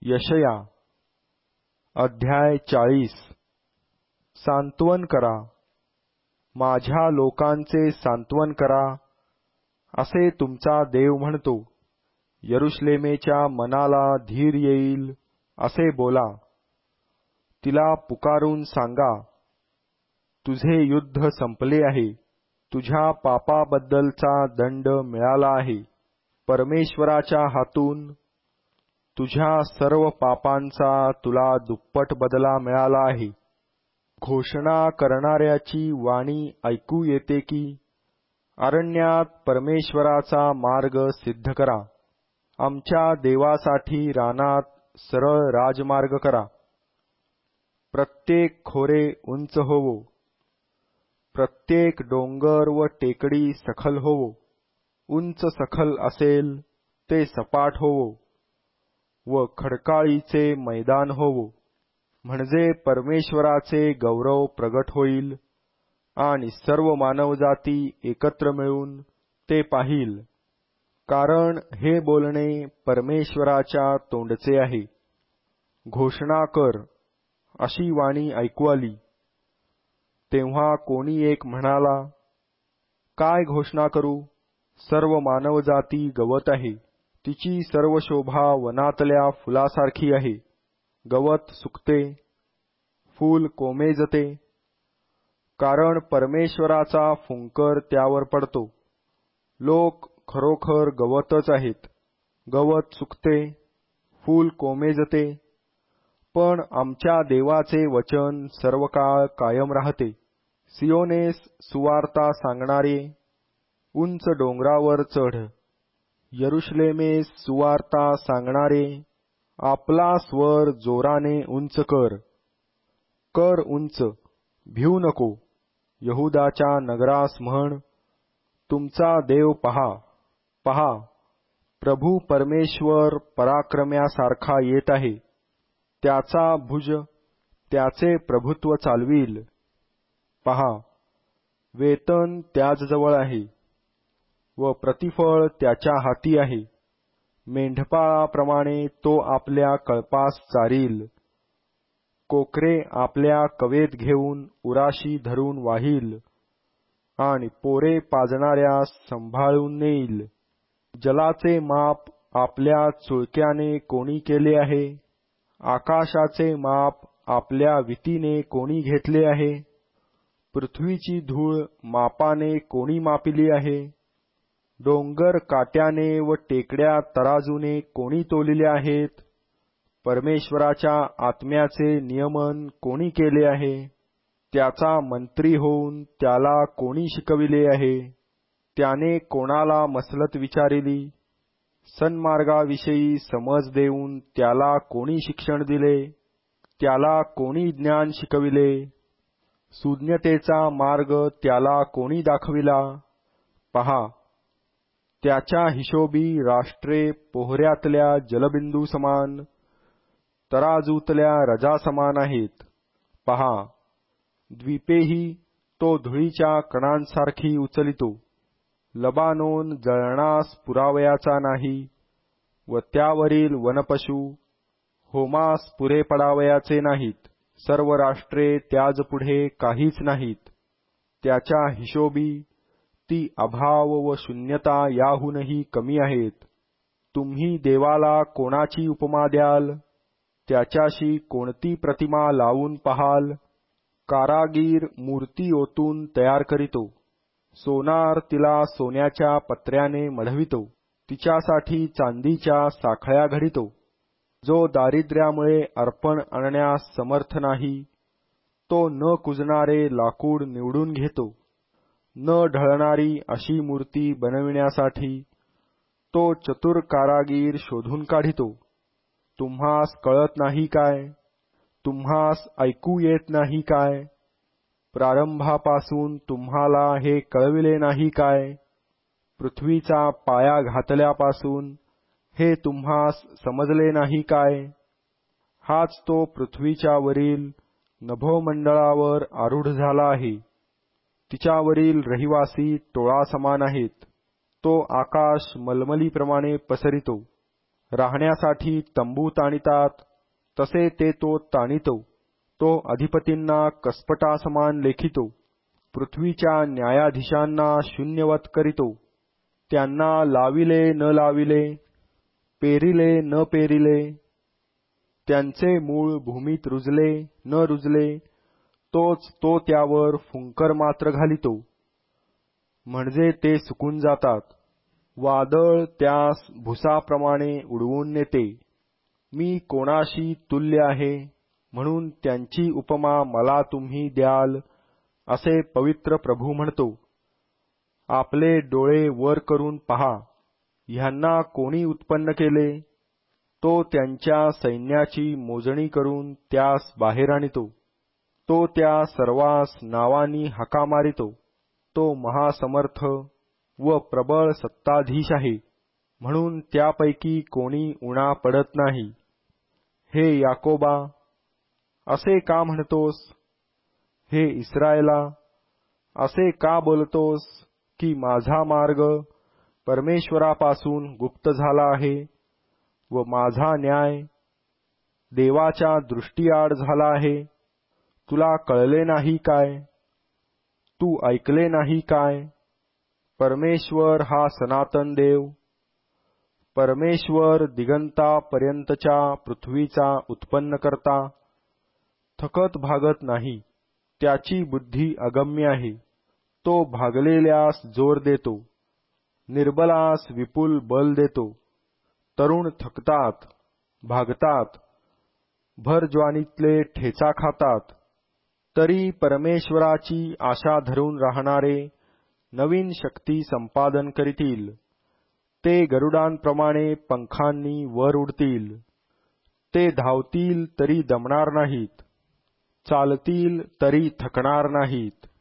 यशया अध्याय 40 सांत्वन करा, माझ्या लोकांचे सांत्वन करा, असे तुमचा देव म्हणतो. यरुशलेमेच्या मनाला धीर येईल असे बोला. तिला पुकारून सांगा, तुझे युद्ध संपले आहे, तुझ्या पापाबद्दलचा दंड मिळाला आहे. परमेश्वराच्या हातून तुझ्या सर्व पापांचा तुला दुप्पट बदला मिळाला आहे. घोषणा करणाऱ्याची वाणी ऐकू येते की, अरण्यात परमेश्वराचा मार्ग सिद्ध करा, आमच्या देवासाठी रानात सरळ राजमार्ग करा. प्रत्येक खोरे उंच होवो, प्रत्येक डोंगर व टेकडी सखल होवो. उंच सखल असेल ते सपाट होवो व खडकाळीचे मैदान होवो, म्हणजे परमेश्वराचे गौरव प्रगट होईल आणि सर्व मानवजाती एकत्र मिळून ते पाहिल. कारण हे बोलणे परमेश्वराच्या तोंडचे आहे. घोषणा कर, अशी वाणी ऐकू आली. तेव्हा कोणी एक म्हणाला, काय घोषणा करू? सर्व मानवजाती गवत आहे, तिची सर्व शोभा वनातल्या फुलासारखी आहे. गवत सुकते, फूल कोमेजते, कारण परमेश्वराचा फुंकर त्यावर पडतो. लोक खरोखर गवतच आहेत. गवत सुकते, फूल कोमेजते, पण आमच्या देवाचे वचन सर्वकाळ कायम राहते. सियोनेस सुवार्ता सांगणारे, उंच डोंगरावर चढ. यरुशलेमेस सुवार्ता सांगणारे, आपला स्वर जोराने उंच कर. कर उंच, भिवू नको. यहुदाच्या नगरास म्हण, तुमचा देव पहा. पहा, प्रभू परमेश्वर पराक्रम्यासारखा येत आहे. त्याचा भुज त्याचे प्रभुत्व चालवील. पहा, वेतन त्याजवळ आहे व प्रतिफळ त्याच्या हाती आहे. मेंढपाळाप्रमाणे तो आपल्या कळपास चारील. कोकरे आपल्या कवेत घेऊन उराशी धरून वाहील आणि पोरे पाजणाऱ्यास संभाळून नेईल. जलाचे माप आपल्या चुळक्याने कोणी केले आहे? आकाशाचे माप आपल्या वितीने कोणी घेतले आहे? पृथ्वीची धूळ मापाने कोणी मापिली आहे? डोंगर काट्याने व टेकड्या तराजूने कोणी तोलिल्या आहेत? परमेश्वराच्या आत्म्याचे नियमन कोणी केले आहे? त्याचा मंत्री होऊन त्याला कोणी शिकविले आहे? त्याने कोणाला मसलत विचारिली? सन्मार्गाविषयी समज देऊन त्याला कोणी शिक्षण दिले? त्याला कोणी ज्ञान शिकविले? सुज्ञतेचा मार्ग त्याला कोणी दाखविला? पहा, त्याच्या हिशोबी राष्ट्रे पोहऱ्यातल्या जलबिंदू समान, तराजूतल्या रजासमान आहेत. पहा, द्वीपेही तो धुळीच्या कणांसारखी उचलितो. लबानोन जळणास पुरावयाचा नाही व त्यावरील वनपशु होमास पुरे पडावयाचे नाहीत. सर्व राष्ट्रे त्याजपुढे काहीच नाहीत. त्याच्या हिशोबी ती अभाव व शून्यता याहूनही कमी आहेत. तुम्ही देवाला कोणाची उपमा द्याल? त्याच्याशी कोणती प्रतिमा लावून पाहाल? कारागीर मूर्ती ओतून तयार करीतो. सोनार तिला सोन्याच्या पत्र्याने मढवितो. तिच्यासाठी चांदीच्या साखळ्या घडितो. जो दारिद्र्यामुळे अर्पण आणण्यास समर्थ नाही, तो न कुजणारे लाकूड निवडून घेतो. न ढळणारी अशी मूर्ती बनविण्यासाठी तो चतुर कारागीर शोधून काढितो. तुम्हास कळत नाही काय? तुम्हास ऐकू येत नाही काय? प्रारंभापासून तुम्हाला हे कळविले नाही काय? पृथ्वीचा पाया घातल्यापासून हे तुम्हास समजले नाही काय? हाच तो पृथ्वीच्या वरील नभोमंडळावर आरूढ झाला आहे. तिच्यावरील रहिवासी टोळा समान आहेत. तो आकाश मलमलीप्रमाणे पसरितो. राहण्यासाठी तंबू ताणितात तसे ते तो ताणितो. तो अधिपतींना कसपटासमान लेखितो. पृथ्वीच्या न्यायाधीशांना शून्यवत करीतो. त्यांना लाविले न लाविले, पेरिले न पेरिले, त्यांचे मूळ भूमीत रुजले न रुजले, तोच तो त्यावर फुंकर मात्र घालितो, म्हणजे ते सुकून जातात. वादळ त्यास भुसाप्रमाणे उडवून नेते. मी कोणाशी तुल्य आहे, म्हणून त्यांची उपमा मला तुम्ही द्याल, असे पवित्र प्रभू म्हणतो. आपले डोळे वर करून पहा, ह्यांना कोणी उत्पन्न केले? तो त्यांच्या सैन्याची मोजणी करून त्यास बाहेर आणितो. तो त्या सर्वांस नावानी हाका मारितो. तो महासमर्थ व प्रबळ सत्ताधीश आहे, म्हणून त्यापैकी कोणी उणा पडत नाही. हे याकोबा, असे का म्हणतोस? हे इस्रायला, असे का बोलतोस की माझा मार्ग परमेश्वरापासून गुप्त झाला आहे व माझा न्याय देवाच्या दृष्टीआड झाला आहे? तुला कळले नाही काय? तू ऐकले नाही काय? परमेश्वर हा सनातन देव, परमेश्वर दिगंतापर्यंतच्या पृथ्वीचा उत्पन्न करता, थकत भागत नाही. त्याची बुद्धी अगम्य आहे. तो भागलेल्यास जोर देतो, निर्बलास विपुल बल देतो. तरुण थकतात, भागतात, भर ज्वानीतले ठेचा खातात, तरी परमेश्वराची आशा धरून राहणारे नवीन शक्ती संपादन करीतील. ते गरुडांप्रमाणे पंखांनी वर उडतील. ते धावतील तरी दमणार नाहीत, चालतील तरी थकणार नाहीत.